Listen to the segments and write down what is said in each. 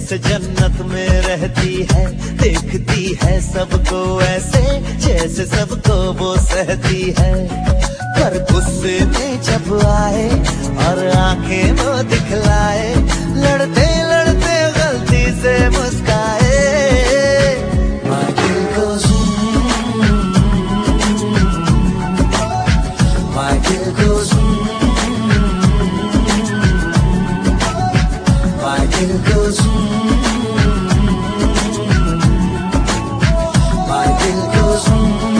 जैसे जन्नत में रहती है, देखती है सबको ऐसे जैसे सबको वो सहती है। पर गुस्से में जब आए और आंखें वो दिखलाए, लड़ते लड़ते गलती से मुस्काए। My दिल goes my दिल goes my दिल goes my दिल goes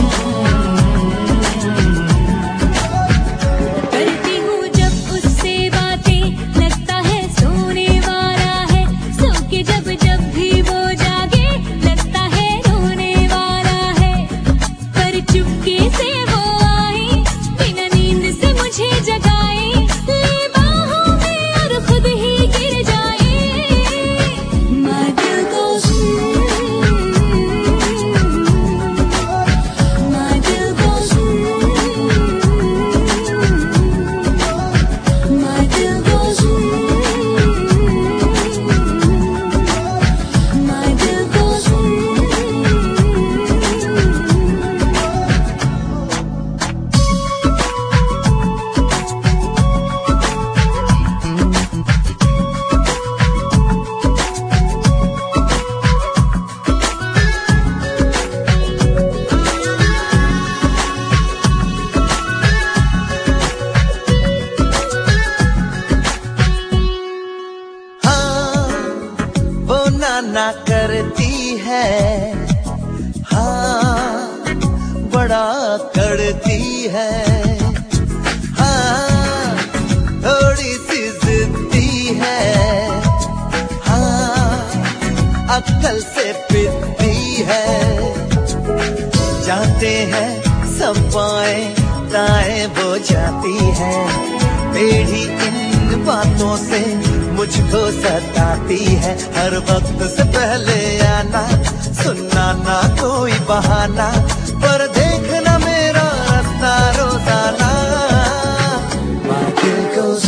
करती हूँ जब उससे बातें, लगता है सोने वाला है। सो के जब जब भी वो जागे, लगता है रोने वाला है। पर चुपके से वो आए, बिना नींद से मुझे जगाए, ले बाहों में और खुद ही गिर जाए। My दिल goes my दिल goes my दिल goes my दिल goes हाँ, वो नाना करती है, हाँ बड़ा करती है। हाँ, थोड़ी सी जिद्दी है, हाँ अक्ल से पिद्दी है। जाते हैं सब बाएं दाएं वो जाती है, टेढ़ी इन बातों से मुझको सताती है। हर वक्त से पहले आना, सुनना ना कोई बहाना, पर देखना मेरा रास्ता रोजाना। My दिल goes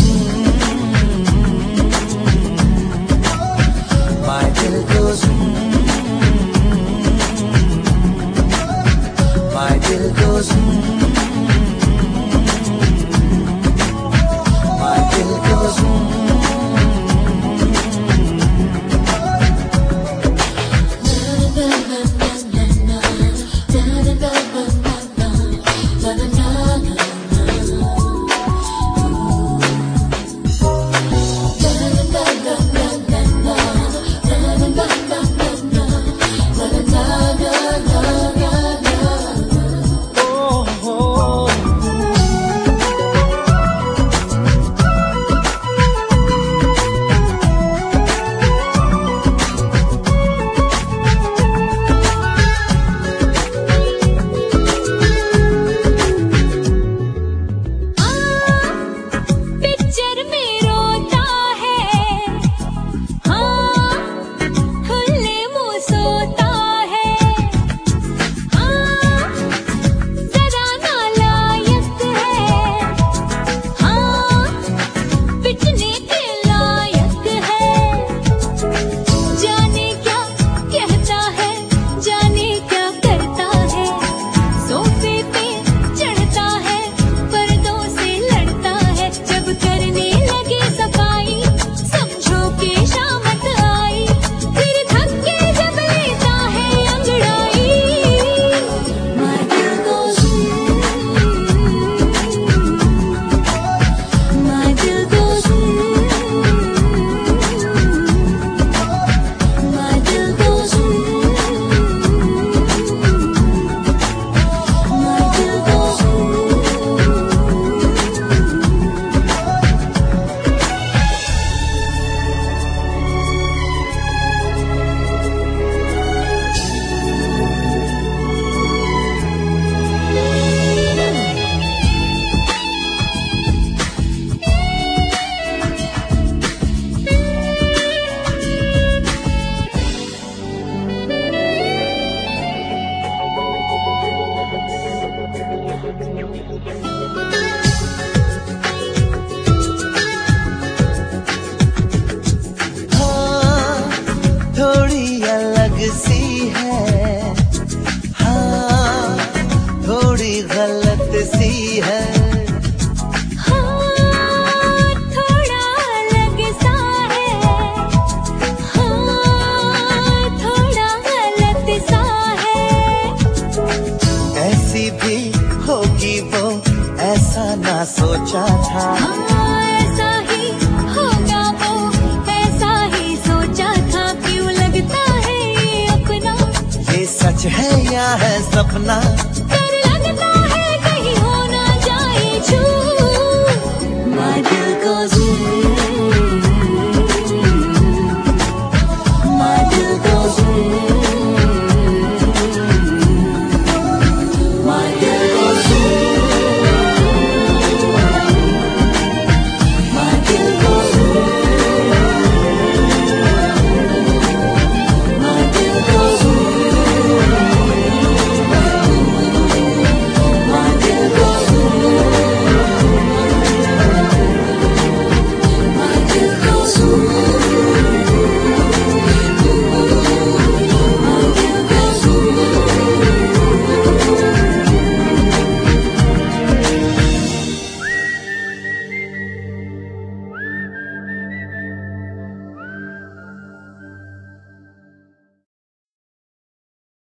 my दिल goes my दिल goes my दिल goes थोड़ी गलत सी है। हाँ, थोड़ा अलग सा है। हाँ, थोड़ा गलत सा है। ऐसी भी होगी वो, ऐसा ना सोचा था। हाँ, ऐसा ही होगा वो, ऐसा ही सोचा था। क्यों लगता है ये अपना, ये सच है या है सपना?